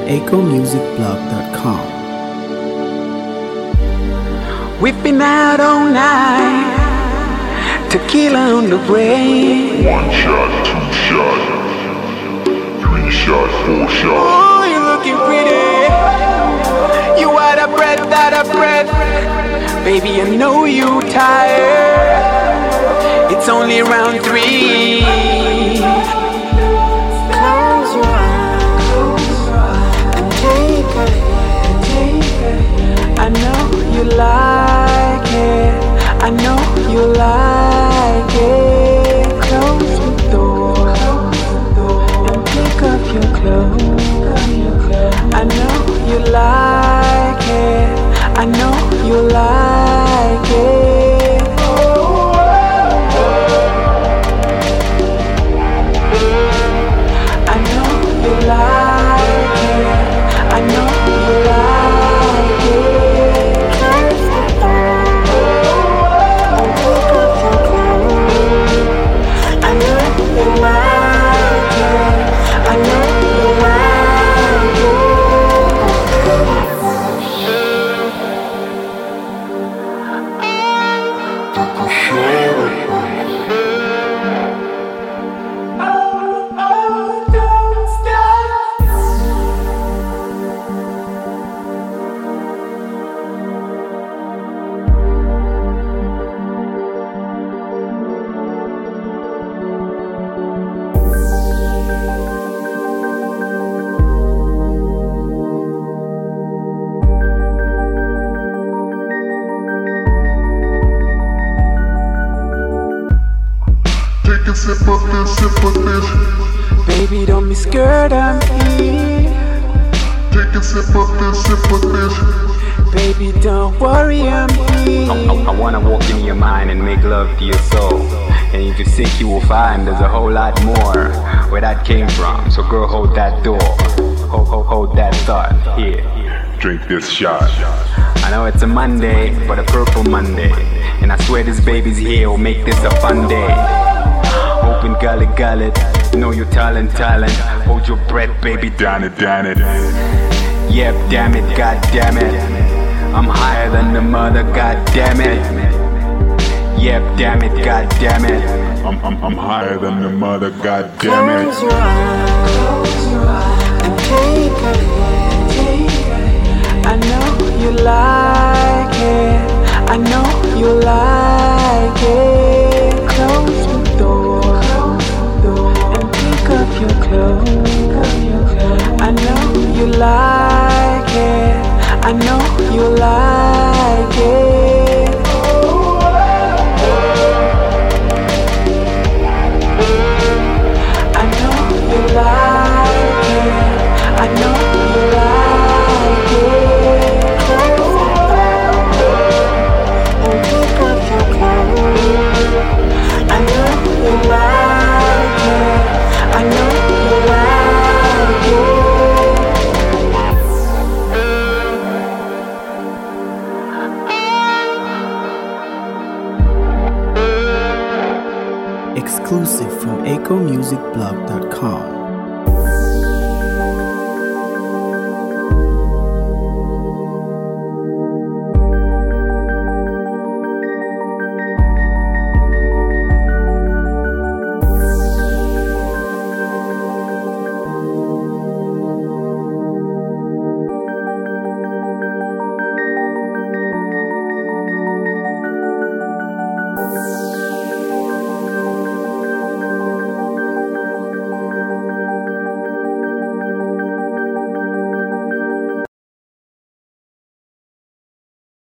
echomusicblog.com. We've been out all night, tequila on the brain. 1 shot, 2 shot, 3 shot, 4 shot. Oh, you're looking pretty. You out of breath, out of breath. Baby, I know you tired. It's only round 3. Close your eyes and take a hit. I know you like it. I know you like it. Close the door and pick up your clothes. I know you like it. I know you like it. I know you like it. I know you like it. Close the door and pick up your clothes. I know you like it. I know you like it. Take a sip of this, sip of this. Baby, don't be scared, I'm here. Take a sip of this, sip of this. Baby, don't worry, I'm here. I wanna walk into your mind and make love to your soul. And if you seek, you will find there's a whole lot more where that came from. So girl, hold that door. Hold that thought. Here, Drink this shot. I know it's a Monday, but a purple Monday. And I swear this baby's here will make this a fun day. Open gullet, gullet. Know your talent. Hold your breath, baby. Down it, down it. Yep, damn it, god damn it. I'm higher than the mother, god damn it. Yep, damn it, god damn it. I'm higher than the mother, god damn it. Close your eyes and take a hit. I know you like it. I know you like it. Close the door and pick up your clothes. I know you like it. I know you like it. I know you like it. I know you like it. And pick up your clothes. I know you like it. I know you like Exclusive from echomusicblog.com.